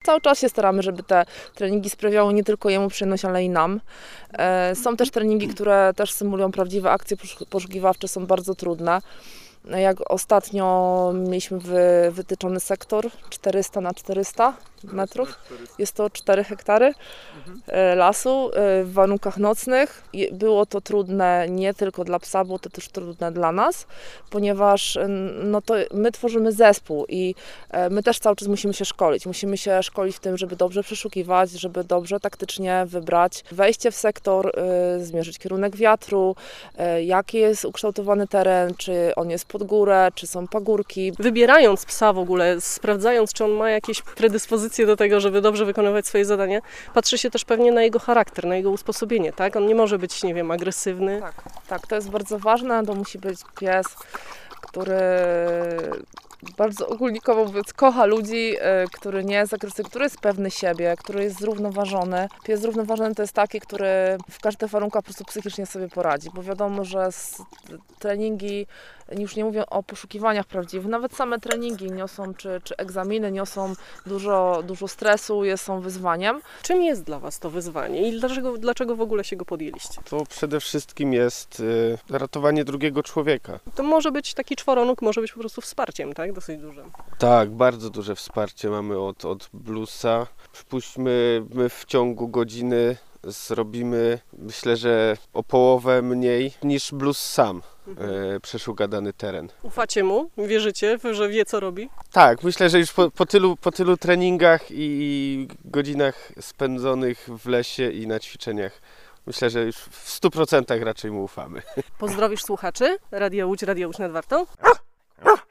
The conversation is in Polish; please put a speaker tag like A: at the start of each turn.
A: cały czas się staramy, żeby te treningi sprawiały nie tylko jemu przyjemność, ale i nam. Są też treningi, które też symulują prawdziwe akcje poszukiwawcze, są bardzo trudne. Jak ostatnio mieliśmy wytyczony sektor 400 na 400 metrów. Jest to 4 hektary lasu w warunkach nocnych. Było to trudne nie tylko dla psa, było to też trudne dla nas, ponieważ no to my tworzymy zespół i my też cały czas musimy się szkolić. Musimy się szkolić w tym, żeby dobrze przeszukiwać, żeby dobrze taktycznie wybrać wejście w sektor, zmierzyć kierunek wiatru, jaki jest ukształtowany teren, czy on jest pod górę, czy są pagórki.
B: Wybierając psa w ogóle, sprawdzając, czy on ma jakieś predyspozycje do tego, żeby dobrze wykonywać swoje zadania, patrzy się też pewnie na jego charakter, na jego usposobienie, tak? On nie może być, nie wiem, agresywny.
A: Tak, to jest bardzo ważne, to musi być pies, który bardzo ogólnikowo mówiąc kocha ludzi, który nie jest agresywny, który jest pewny siebie, który jest zrównoważony. Pies zrównoważony to jest taki, który w każdych warunkach po prostu psychicznie sobie poradzi, bo wiadomo, że treningi, już nie mówię o poszukiwaniach prawdziwych, nawet same treningi niosą, czy egzaminy niosą dużo stresu, są wyzwaniem.
B: Czym jest dla Was to wyzwanie i dlaczego w ogóle się go podjęliście?
C: To przede wszystkim jest ratowanie drugiego człowieka.
B: To może być taki czworonóg, może być po prostu wsparciem, tak? Dosyć dużym.
C: Tak, bardzo duże wsparcie mamy od Bluesa. Przypuśćmy, my w ciągu godziny zrobimy, myślę, że o połowę mniej niż Blues sam przeszuka dany teren.
B: Ufacie mu? Wierzycie, że wie, co robi?
C: Tak, myślę, że już po tylu treningach i godzinach spędzonych w lesie i na ćwiczeniach, myślę, że już w 100% raczej mu ufamy.
B: Pozdrowisz słuchaczy? Radio Łódź nad Wartą?